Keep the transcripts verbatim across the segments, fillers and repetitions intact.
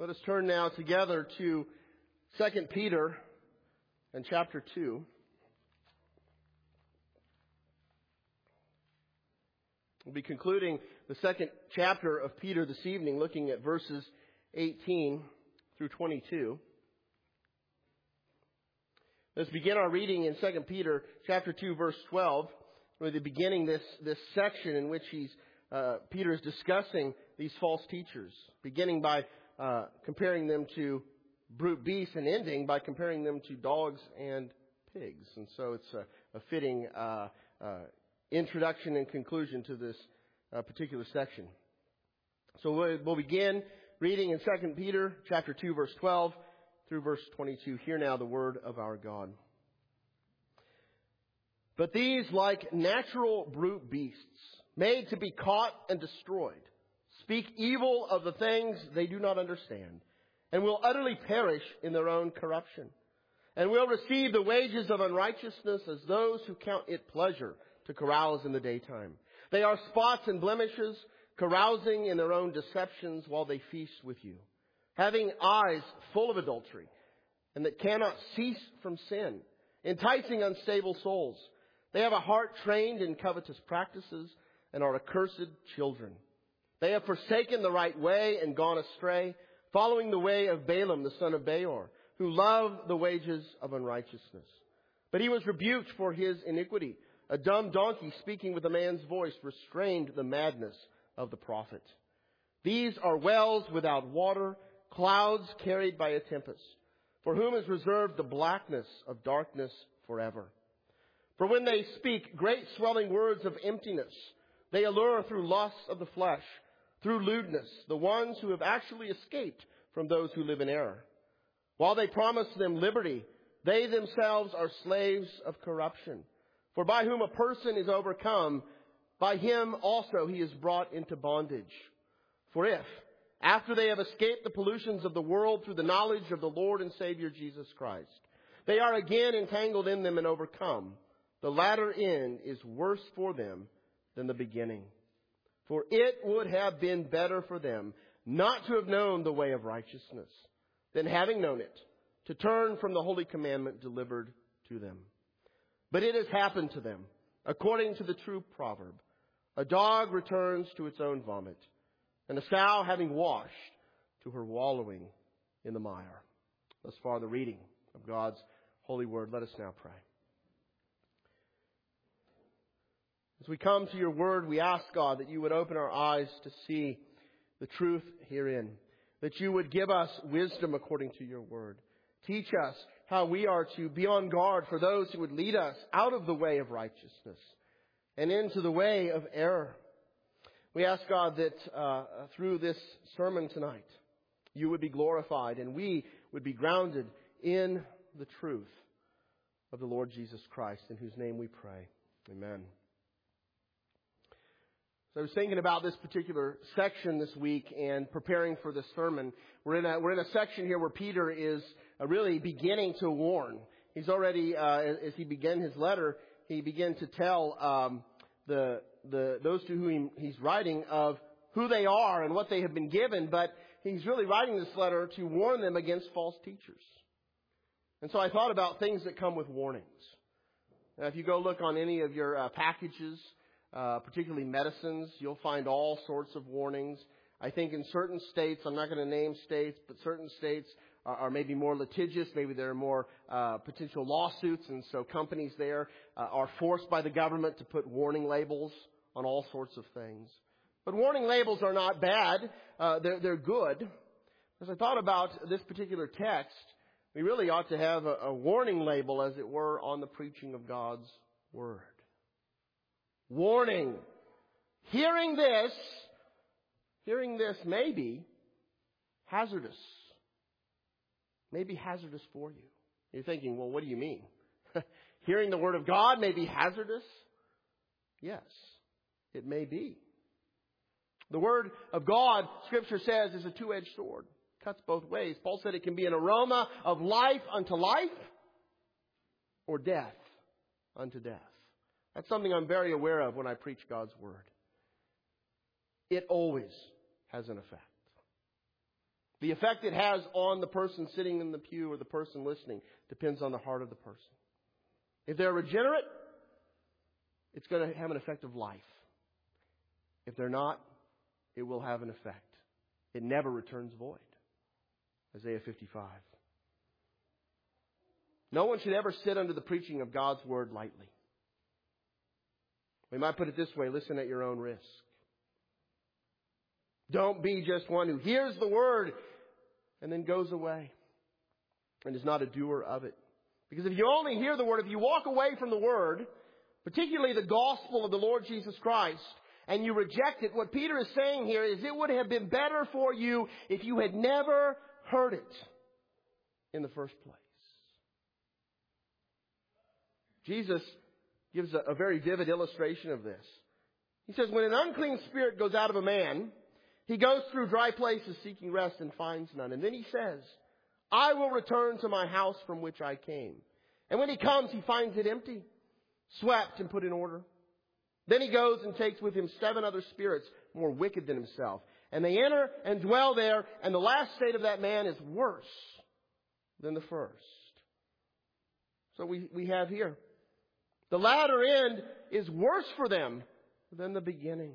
Let us turn now together to Second Peter and chapter two. We'll be concluding the second chapter of Peter this evening, looking at verses eighteen through twenty-two. Let's begin our reading in Second Peter chapter two, verse twelve. We're beginning this, this section in which he's, uh, Peter is discussing these false teachers, beginning by uh, comparing them to brute beasts and ending by comparing them to dogs and pigs. And so it's a, a fitting uh, uh, introduction and conclusion to this uh, particular section. So we'll, we'll begin reading in Second Peter chapter two, verse twelve through verse twenty-two. Hear now the word of our God. But these, like natural brute beasts, made to be caught and destroyed, speak evil of the things they do not understand, and will utterly perish in their own corruption, and will receive the wages of unrighteousness as those who count it pleasure to carouse in the daytime. They are spots and blemishes, carousing in their own deceptions while they feast with you, having eyes full of adultery, and that cannot cease from sin, enticing unstable souls. They have a heart trained in covetous practices and are accursed children. They have forsaken the right way and gone astray, following the way of Balaam the son of Beor, who loved the wages of unrighteousness. But he was rebuked for his iniquity. A dumb donkey speaking with a man's voice restrained the madness of the prophet. These are wells without water, clouds carried by a tempest, for whom is reserved the blackness of darkness forever. For when they speak great swelling words of emptiness, they allure through lusts of the flesh, through lewdness, the ones who have actually escaped from those who live in error. While they promise them liberty, they themselves are slaves of corruption. For by whom a person is overcome, by him also he is brought into bondage. For if, after they have escaped the pollutions of the world through the knowledge of the Lord and Savior Jesus Christ, they are again entangled in them and overcome, the latter end is worse for them than the beginning. For it would have been better for them not to have known the way of righteousness, than having known it, to turn from the holy commandment delivered to them. But it has happened to them, according to the true proverb, a dog returns to its own vomit, and a sow having washed to her wallowing in the mire. Thus far the reading of God's holy word. Let us now pray. As we come to your word, we ask, God, that you would open our eyes to see the truth herein, that you would give us wisdom according to your word. Teach us how we are to be on guard for those who would lead us out of the way of righteousness and into the way of error. We ask, God, that uh, through this sermon tonight, you would be glorified and we would be grounded in the truth of the Lord Jesus Christ, in whose name we pray. Amen. So I was thinking about this particular section this week and preparing for this sermon. We're in a, we're in a section here where Peter is uh, really beginning to warn. He's already, uh, as he began his letter, he began to tell um, the the those to whom he's writing of who they are and what they have been given. But he's really writing this letter to warn them against false teachers. And so I thought about things that come with warnings. Now, if you go look on any of your uh, packages, Uh, particularly medicines, you'll find all sorts of warnings. I think in certain states, I'm not going to name states, but certain states are, are maybe more litigious. Maybe there are more uh, potential lawsuits, and so companies there uh, are forced by the government to put warning labels on all sorts of things. But warning labels are not bad. Uh, they're, they're good. As I thought about this particular text, we really ought to have a, a warning label, as it were, on the preaching of God's word. Warning. Hearing this, hearing this may be hazardous. May be hazardous for you. You're thinking, well, what do you mean? Hearing the word of God may be hazardous? Yes, it may be. The word of God, Scripture says, is a two-edged sword. Cuts both ways. Paul said it can be an aroma of life unto life or death unto death. That's something I'm very aware of when I preach God's word. It always has an effect. The effect it has on the person sitting in the pew or the person listening depends on the heart of the person. If they're regenerate, it's going to have an effect of life. If they're not, it will have an effect. It never returns void. Isaiah fifty-five. No one should ever sit under the preaching of God's Word lightly. We might put it this way, listen at your own risk. Don't be just one who hears the Word and then goes away and is not a doer of it. Because if you only hear the Word, if you walk away from the Word, particularly the gospel of the Lord Jesus Christ, and you reject it, what Peter is saying here is it would have been better for you if you had never heard it in the first place. Jesus gives a, a very vivid illustration of this. He says, when an unclean spirit goes out of a man, he goes through dry places seeking rest and finds none. And then he says, I will return to my house from which I came. And when he comes, he finds it empty, swept and put in order. Then he goes and takes with him seven other spirits more wicked than himself. And they enter and dwell there. And the last state of that man is worse than the first. So we, we have here, the latter end is worse for them than the beginning.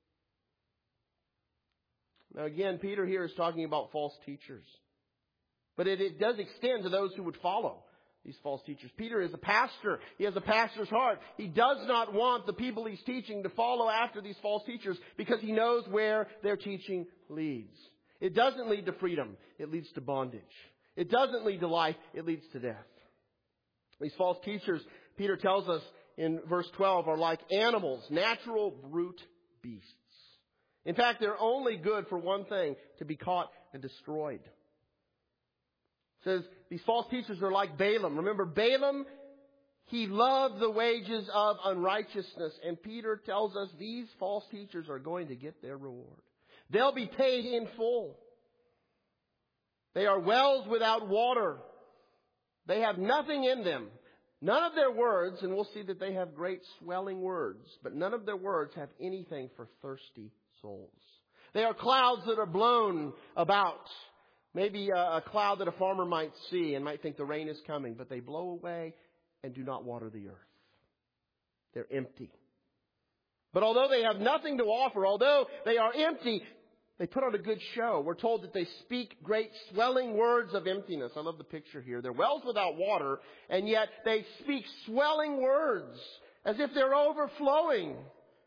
Now again, Peter here is talking about false teachers. But it, it does extend to those who would follow these false teachers. Peter is a pastor. He has a pastor's heart. He does not want the people he's teaching to follow after these false teachers because he knows where their teaching leads. It doesn't lead to freedom. It leads to bondage. It doesn't lead to life. It leads to death. These false teachers, Peter tells us in verse twelve, are like animals, natural brute beasts. In fact, they're only good for one thing, to be caught and destroyed. It says these false teachers are like Balaam. Remember Balaam? He loved the wages of unrighteousness. And Peter tells us these false teachers are going to get their reward. They'll be paid in full. They are wells without water. They have nothing in them. None of their words, and we'll see that they have great swelling words, but none of their words have anything for thirsty souls. They are clouds that are blown about. Maybe a, a cloud that a farmer might see and might think the rain is coming, but they blow away and do not water the earth. They're empty. But although they have nothing to offer, although they are empty, they put on a good show. We're told that they speak great swelling words of emptiness. I love the picture here. They're wells without water, and yet they speak swelling words as if they're overflowing.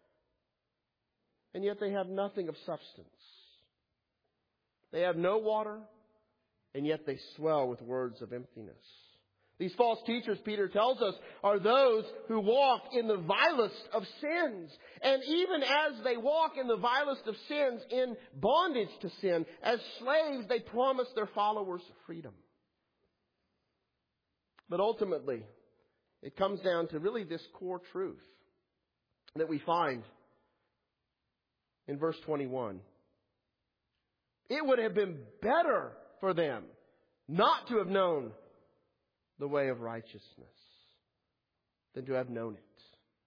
And yet they have nothing of substance. They have no water, and yet they swell with words of emptiness. These false teachers, Peter tells us, are those who walk in the vilest of sins. And even as they walk in the vilest of sins, in bondage to sin, as slaves, they promise their followers freedom. But ultimately, it comes down to really this core truth that we find in verse twenty-one. It would have been better for them not to have known the way of righteousness than to have known it.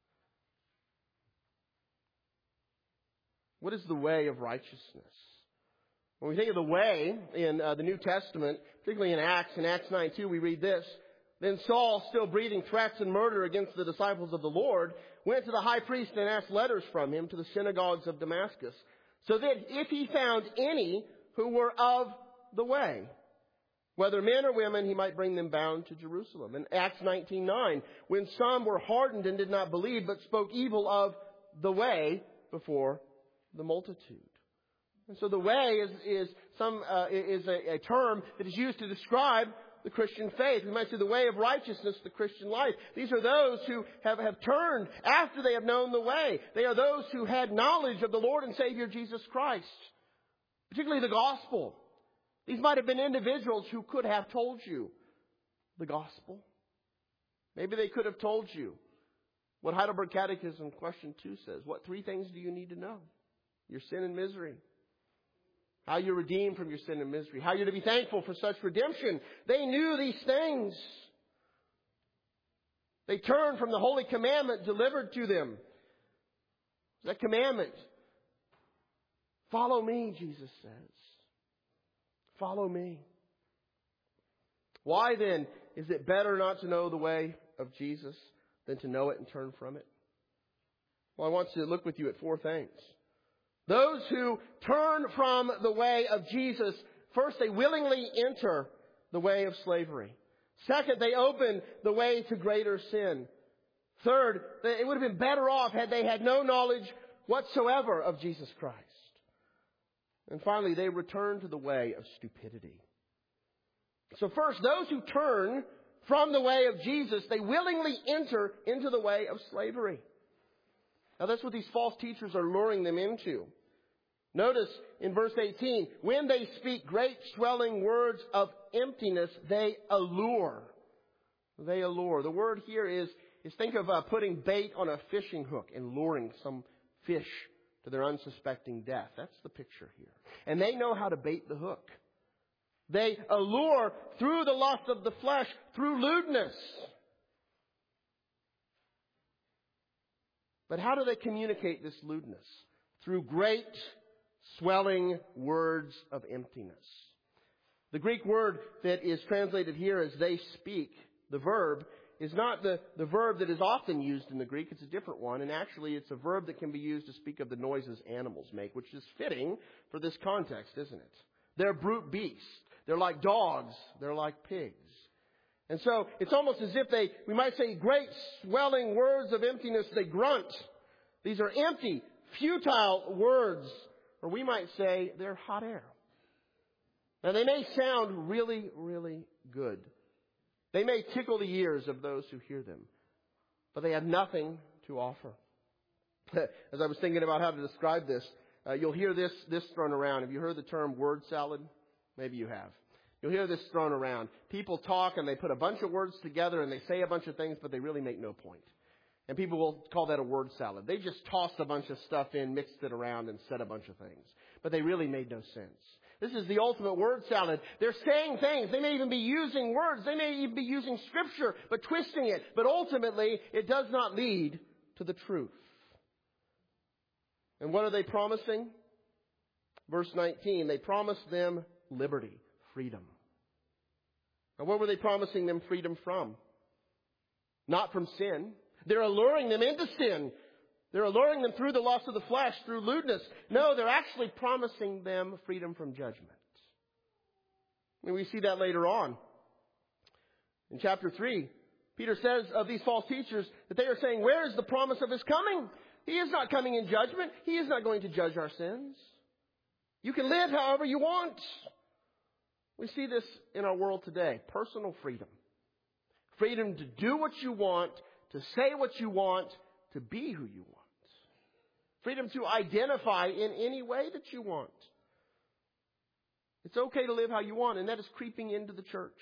What is the way of righteousness? When we think of the way in uh, the New Testament, particularly in Acts, in Acts nine two, we read this. Then Saul, still breathing threats and murder against the disciples of the Lord, went to the high priest and asked letters from him to the synagogues of Damascus, so that if he found any who were of the way, whether men or women, he might bring them bound to Jerusalem. In Acts nineteen nine, when some were hardened and did not believe, but spoke evil of the way before the multitude. And so the way is is some uh, is a, a term that is used to describe the Christian faith. We might say the way of righteousness, the Christian life. These are those who have, have turned after they have known the way. They are those who had knowledge of the Lord and Savior Jesus Christ, particularly the gospel. These might have been individuals who could have told you the gospel. Maybe they could have told you what Heidelberg Catechism question two says. What three things do you need to know? Your sin and misery. How you're redeemed from your sin and misery. How you're to be thankful for such redemption. They knew these things. They turned from the holy commandment delivered to them. That commandment. Follow me, Jesus says. Follow me. Why then is it better not to know the way of Jesus than to know it and turn from it? Well, I want to look with you at four things. Those who turn from the way of Jesus, first, they willingly enter the way of slavery. Second, they open the way to greater sin. Third, it would have been better off had they had no knowledge whatsoever of Jesus Christ. And finally, they return to the way of stupidity. So first, those who turn from the way of Jesus, they willingly enter into the way of slavery. Now that's what these false teachers are luring them into. Notice in verse eighteen, when they speak great swelling words of emptiness, they allure. They allure. The word here is, is think of uh, putting bait on a fishing hook and luring some fish to their unsuspecting death. That's the picture here. And they know how to bait the hook. They allure through the lust of the flesh, through lewdness. But how do they communicate this lewdness? Through great swelling words of emptiness. The Greek word that is translated here as they speak, the verb, is not the, the verb that is often used in the Greek. It's a different one. And actually, it's a verb that can be used to speak of the noises animals make, which is fitting for this context, isn't it? They're brute beasts. They're like dogs. They're like pigs. And so it's almost as if they, we might say, great swelling words of emptiness. They grunt. These are empty, futile words. Or we might say they're hot air. Now they may sound really, really good. They may tickle the ears of those who hear them. But they have nothing to offer. As I was thinking about how to describe this, uh, you'll hear this, this thrown around. Have you heard the term word salad? Maybe you have. You'll hear this thrown around. People talk and they put a bunch of words together and they say a bunch of things, but they really make no point. And people will call that a word salad. They just tossed a bunch of stuff in, mixed it around, and said a bunch of things. But they really made no sense. This is the ultimate word salad. They're saying things. They may even be using words. They may even be using scripture, but twisting it. But ultimately, it does not lead to the truth. And what are they promising? Verse nineteen, they promised them liberty, freedom. Now, what were they promising them freedom from? Not from sin. They're alluring them into sin. They're alluring them through the lust of the flesh, through lewdness. No, they're actually promising them freedom from judgment. And we see that later on. In chapter three, Peter says of these false teachers that they are saying, where is the promise of his coming? He is not coming in judgment. He is not going to judge our sins. You can live however you want. We see this in our world today. Personal freedom. Freedom to do what you want, to say what you want, to be who you want. Freedom to identify in any way that you want. It's okay to live how you want, and that is creeping into the church.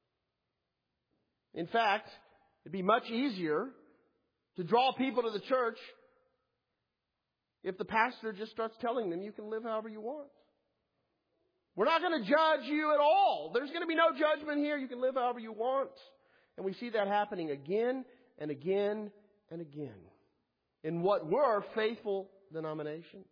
In fact, it'd be much easier to draw people to the church if the pastor just starts telling them you can live however you want. We're not going to judge you at all. There's going to be no judgment here. You can live however you want. And we see that happening again and again and again in what were faithful denominations.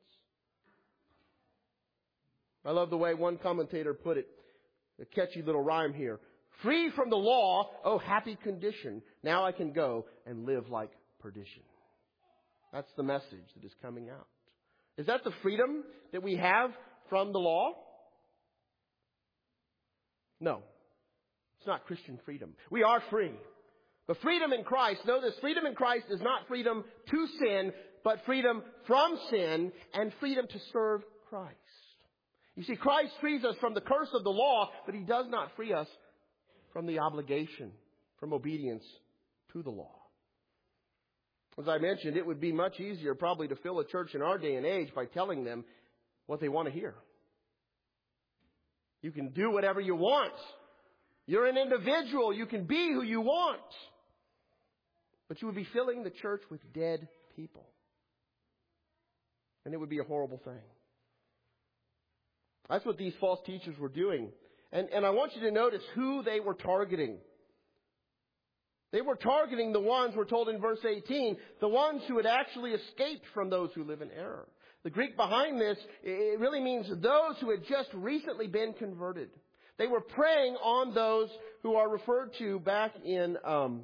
I love the way one commentator put it. A catchy little rhyme here. Free from the law, oh happy condition. Now I can go and live like perdition. That's the message that is coming out. Is that the freedom that we have from the law? No. It's not Christian freedom. We are free. But freedom in Christ, know this, freedom in Christ is not freedom to sin, but freedom from sin and freedom to serve Christ. You see, Christ frees us from the curse of the law, but He does not free us from the obligation, from obedience to the law. As I mentioned, it would be much easier probably to fill a church in our day and age by telling them what they want to hear. You can do whatever you want. You're an individual. You can be who you want. But you would be filling the church with dead people. And it would be a horrible thing. That's what these false teachers were doing. And, and I want you to notice who they were targeting. They were targeting the ones, we're told in verse eighteen, the ones who had actually escaped from those who live in error. The Greek behind this, it really means those who had just recently been converted. They were preying on those who are referred to back in um,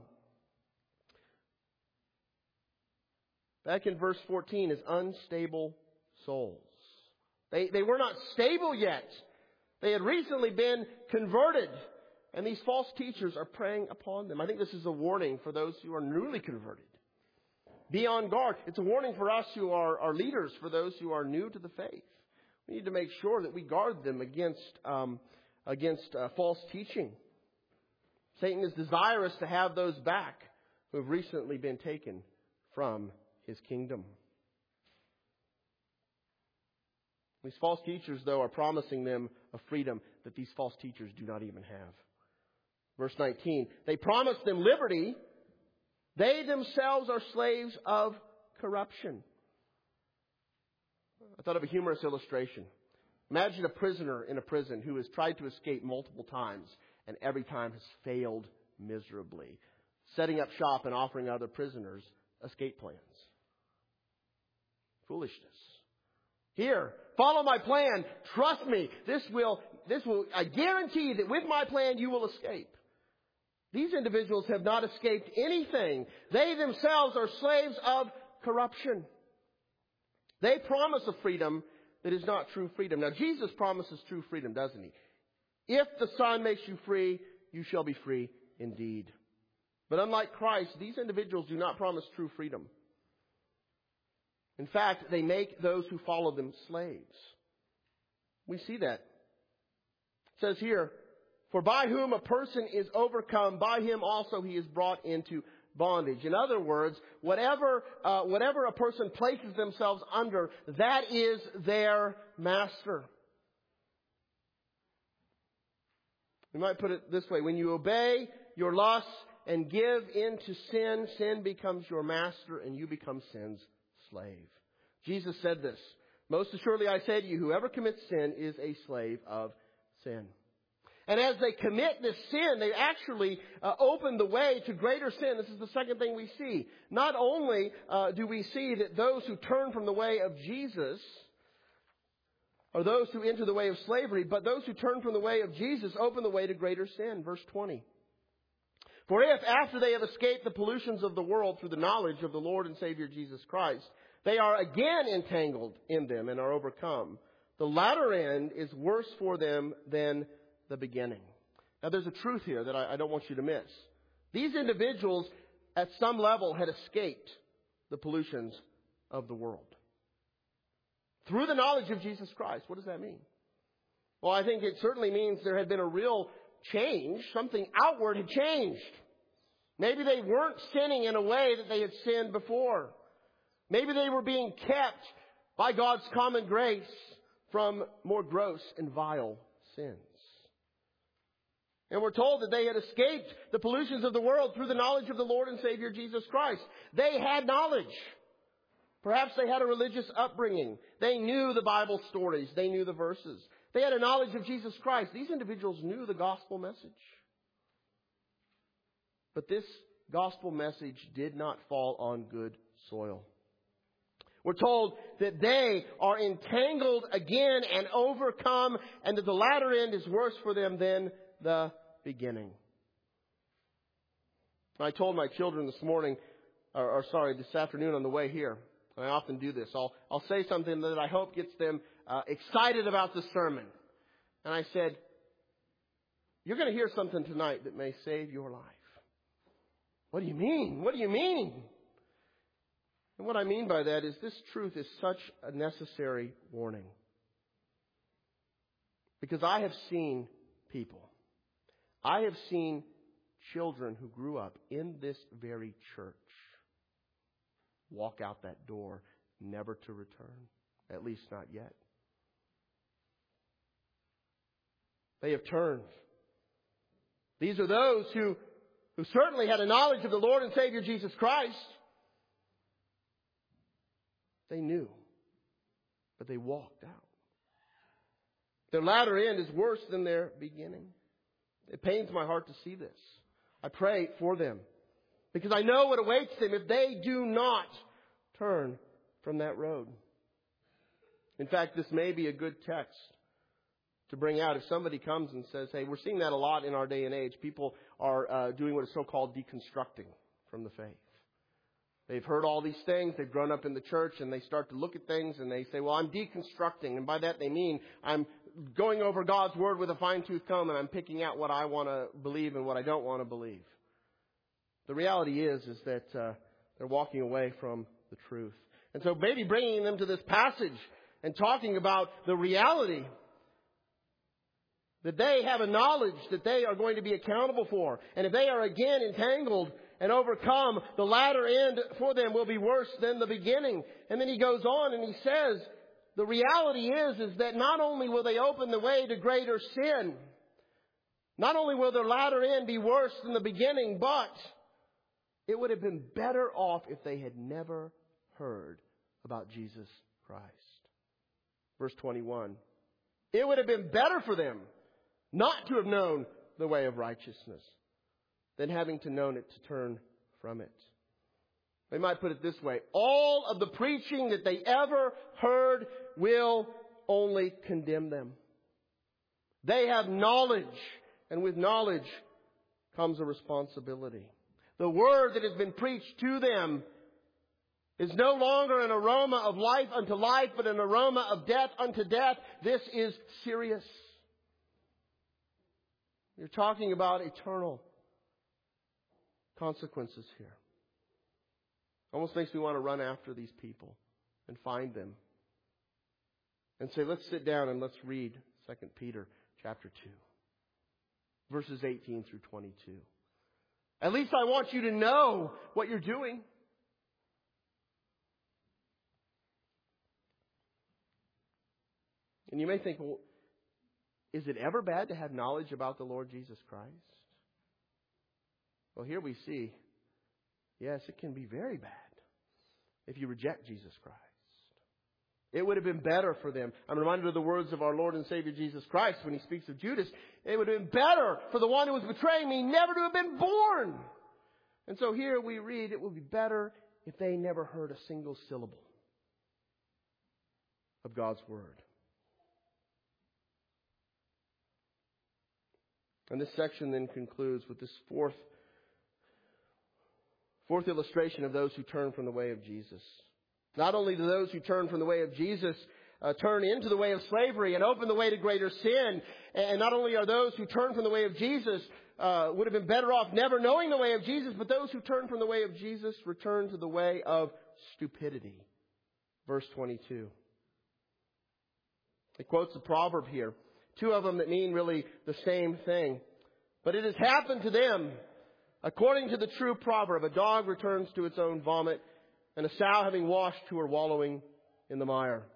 back in verse fourteen as unstable souls. They, they were not stable yet. They had recently been converted. And these false teachers are preying upon them. I think this is a warning for those who are newly converted. Be on guard. It's a warning for us who are, are leaders, for those who are new to the faith. We need to make sure that we guard them against, um, against uh, false teaching. Satan is desirous to have those back who have recently been taken from his kingdom. These false teachers, though, are promising them a freedom that these false teachers do not even have. Verse nineteen, they promise them liberty. They themselves are slaves of corruption. I thought of a humorous illustration. Imagine a prisoner in a prison who has tried to escape multiple times and every time has failed miserably, setting up shop and offering other prisoners escape plans. Foolishness. Here, follow my plan. Trust me. This will, this will, I guarantee that with my plan you will escape. These individuals have not escaped anything. They themselves are slaves of corruption. They promise a freedom that is not true freedom. Now, Jesus promises true freedom, doesn't he? If the Son makes you free, you shall be free indeed. But unlike Christ, these individuals do not promise true freedom. In fact, they make those who follow them slaves. We see that. It says here, for by whom a person is overcome, by him also he is brought into bondage. In other words, whatever uh, whatever a person places themselves under, that is their master. We might put it this way. When you obey your lusts and give in to sin, sin becomes your master and you become sin's slave. Jesus said this, most assuredly I say to you, whoever commits sin is a slave of sin. And as they commit this sin, they actually uh, open the way to greater sin. This is the second thing we see. Not only uh, do we see that those who turn from the way of Jesus are those who enter the way of slavery, but those who turn from the way of Jesus open the way to greater sin. Verse twenty. For if, after they have escaped the pollutions of the world through the knowledge of the Lord and Savior Jesus Christ, they are again entangled in them and are overcome, the latter end is worse for them than the beginning. Now there's a truth here that I, I don't want you to miss. These individuals at some level had escaped the pollutions of the world. Through the knowledge of Jesus Christ. What does that mean? Well, I think it certainly means there had been a real change. Something outward had changed. Maybe they weren't sinning in a way that they had sinned before. Maybe they were being kept by God's common grace from more gross and vile sins. And we're told that they had escaped the pollutions of the world through the knowledge of the Lord and Savior Jesus Christ. They had knowledge. Perhaps they had a religious upbringing. They knew the Bible stories. They knew the verses. They had a knowledge of Jesus Christ. These individuals knew the gospel message. But this gospel message did not fall on good soil. We're told that they are entangled again and overcome, and that the latter end is worse for them than the beginning. I told my children this morning, or, or sorry, this afternoon on the way here, I often do this. I'll, I'll say something that I hope gets them uh, excited about the sermon. And I said, you're going to hear something tonight that may save your life. What do you mean? What do you mean? And what I mean by that is this truth is such a necessary warning. Because I have seen people, I have seen children who grew up in this very church walk out that door, never to return. At least not yet. They have turned. These are those who, who certainly had a knowledge of the Lord and Savior Jesus Christ. They knew, but they walked out. Their latter end is worse than their beginning. It pains my heart to see this. I pray for them because I know what awaits them if they do not turn from that road. In fact, this may be a good text to bring out if somebody comes and says, hey, we're seeing that a lot in our day and age. People are uh, doing what is so-called deconstructing from the faith. They've heard all these things. They've grown up in the church and they start to look at things and they say, well, I'm deconstructing. And by that they mean I'm going over God's Word with a fine-tooth comb and I'm picking out what I want to believe and what I don't want to believe. The reality is, is that uh, they're walking away from the truth. And so maybe bringing them to this passage and talking about the reality that they have a knowledge that they are going to be accountable for. And if they are again entangled and overcome, the latter end for them will be worse than the beginning. And then he goes on and he says, the reality is, is that not only will they open the way to greater sin, not only will their latter end be worse than the beginning, but it would have been better off if they had never heard about Jesus Christ. Verse twenty-one. It would have been better for them not to have known the way of righteousness than having to known it to turn from it. They might put it this way. All of the preaching that they ever heard will only condemn them. They have knowledge, and with knowledge comes a responsibility. The word that has been preached to them is no longer an aroma of life unto life, but an aroma of death unto death. This is serious. You're talking about eternal consequences here. Almost makes me want to run after these people and find them and say, let's sit down and let's read Second Peter chapter two, verses eighteen through twenty-two. At least I want you to know what you're doing. And you may think, well, is it ever bad to have knowledge about the Lord Jesus Christ? Well, here we see, yes, it can be very bad if you reject Jesus Christ. It would have been better for them. I'm reminded of the words of our Lord and Savior Jesus Christ when he speaks of Judas. It would have been better for the one who was betraying me never to have been born. And so here we read, it would be better if they never heard a single syllable of God's Word. And this section then concludes with this fourth, fourth illustration of those who turn from the way of Jesus. Not only do those who turn from the way of Jesus uh, turn into the way of slavery and open the way to greater sin, and not only are those who turn from the way of Jesus uh, would have been better off never knowing the way of Jesus, but those who turn from the way of Jesus return to the way of stupidity. Verse twenty-two. He quotes a proverb here. Two of them that mean really the same thing. But it has happened to them, according to the true proverb, a dog returns to its own vomit, and a sow having washed to her wallowing in the mire.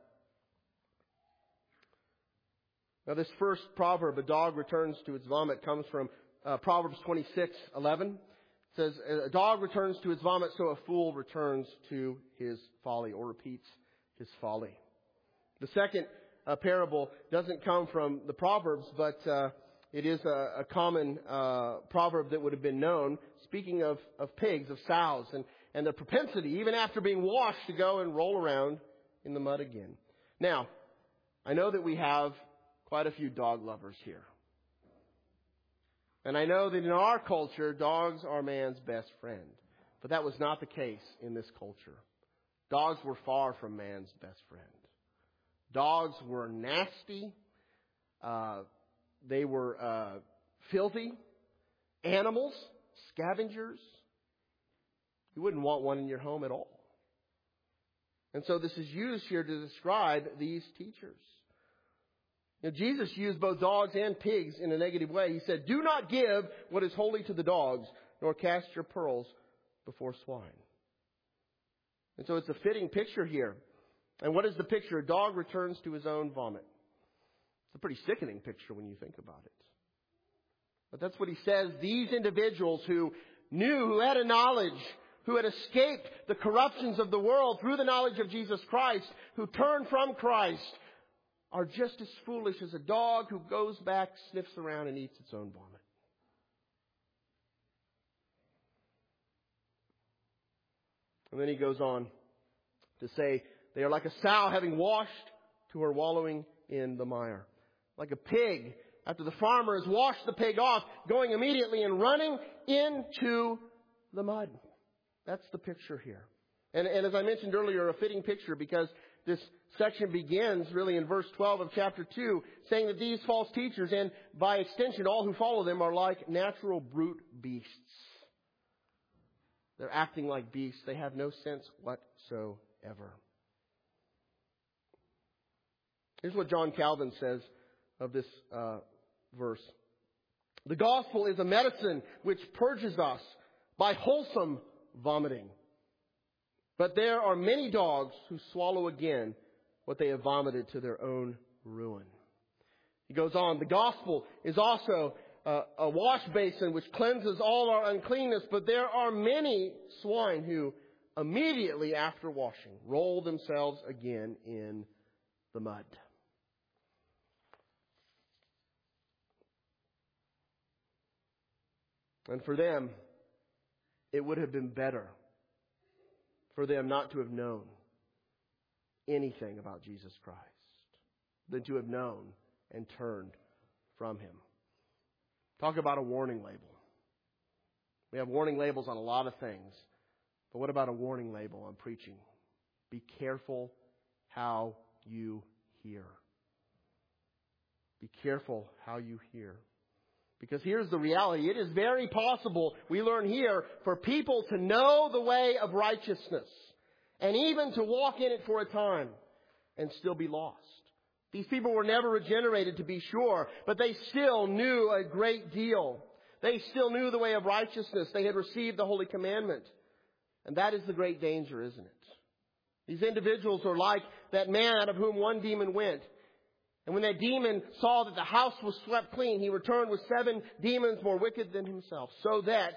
Now this first proverb, a dog returns to its vomit, comes from uh, Proverbs twenty-six eleven. It says, a dog returns to its vomit, so a fool returns to his folly, or repeats his folly. The second uh, parable doesn't come from the Proverbs, but uh, it is a, a common uh, proverb that would have been known, speaking of, of pigs, of sows, and, and their propensity, even after being washed, to go and roll around in the mud again. Now, I know that we have quite a few dog lovers here. And I know that in our culture, dogs are man's best friend. But that was not the case in this culture. Dogs were far from man's best friend. Dogs were nasty. Uh, they were uh, filthy animals, scavengers. You wouldn't want one in your home at all. And so this is used here to describe these teachers. Now, Jesus used both dogs and pigs in a negative way. He said, do not give what is holy to the dogs, nor cast your pearls before swine. And so it's a fitting picture here. And what is the picture? A dog returns to his own vomit. It's a pretty sickening picture when you think about it. But that's what he says. These individuals who knew, who had a knowledge, who had escaped the corruptions of the world through the knowledge of Jesus Christ, who turned from Christ, are just as foolish as a dog who goes back, sniffs around, and eats its own vomit. And then he goes on to say, they are like a sow having washed to her wallowing in the mire. Like a pig, after the farmer has washed the pig off, going immediately and running into the mud. That's the picture here. And, and as I mentioned earlier, a fitting picture, because this section begins really in verse twelve of chapter two, saying that these false teachers, and by extension all who follow them, are like natural brute beasts. They're acting like beasts. They have no sense whatsoever. Here's what John Calvin says of this uh, verse. The gospel is a medicine which purges us by wholesome vomiting. But there are many dogs who swallow again what they have vomited to their own ruin. He goes on, the gospel is also uh, a wash basin which cleanses all our uncleanness, but there are many swine who immediately after washing roll themselves again in the mud. And for them, it would have been better for them not to have known anything about Jesus Christ than to have known and turned from Him. Talk about a warning label. We have warning labels on a lot of things. But what about a warning label on preaching? Be careful how you hear. Be careful how you hear. Because here's the reality. It is very possible, we learn here, for people to know the way of righteousness and even to walk in it for a time and still be lost. These people were never regenerated, to be sure, but they still knew a great deal. They still knew the way of righteousness. They had received the Holy Commandment. And that is the great danger, isn't it? These individuals are like that man out of whom one demon went. And when that demon saw that the house was swept clean, he returned with seven demons more wicked than himself. So that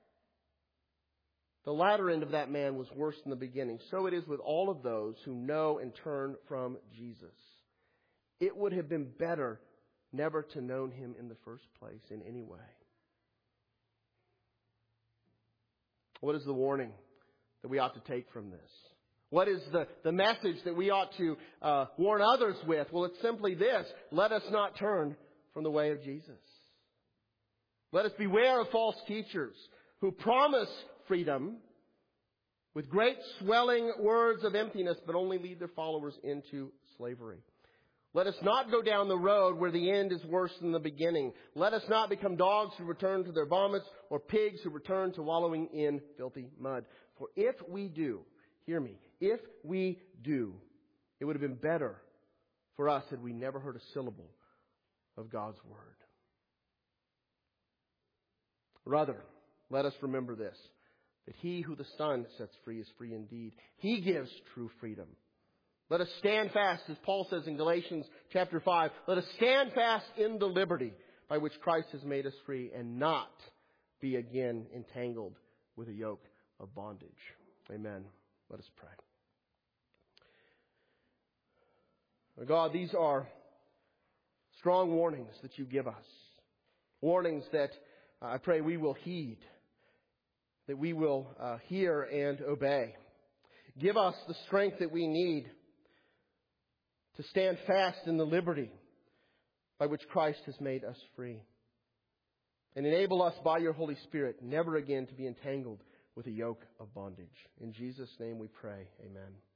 the latter end of that man was worse than the beginning. So it is with all of those who know and turn from Jesus. It would have been better never to know Him in the first place in any way. What is the warning that we ought to take from this? What is the, the message that we ought to uh, warn others with? Well, it's simply this. Let us not turn from the way of Jesus. Let us beware of false teachers who promise freedom with great swelling words of emptiness, but only lead their followers into slavery. Let us not go down the road where the end is worse than the beginning. Let us not become dogs who return to their vomits or pigs who return to wallowing in filthy mud. For if we do, hear me, if we do, it would have been better for us had we never heard a syllable of God's Word. Rather, let us remember this, that He who the Son sets free is free indeed. He gives true freedom. Let us stand fast, as Paul says in Galatians chapter five, let us stand fast in the liberty by which Christ has made us free and not be again entangled with a yoke of bondage. Amen. Let us pray. God, these are strong warnings that you give us. Warnings that uh, I pray we will heed, that we will uh, hear and obey. Give us the strength that we need to stand fast in the liberty by which Christ has made us free. And enable us by your Holy Spirit never again to be entangled with a yoke of bondage. In Jesus' name we pray. Amen.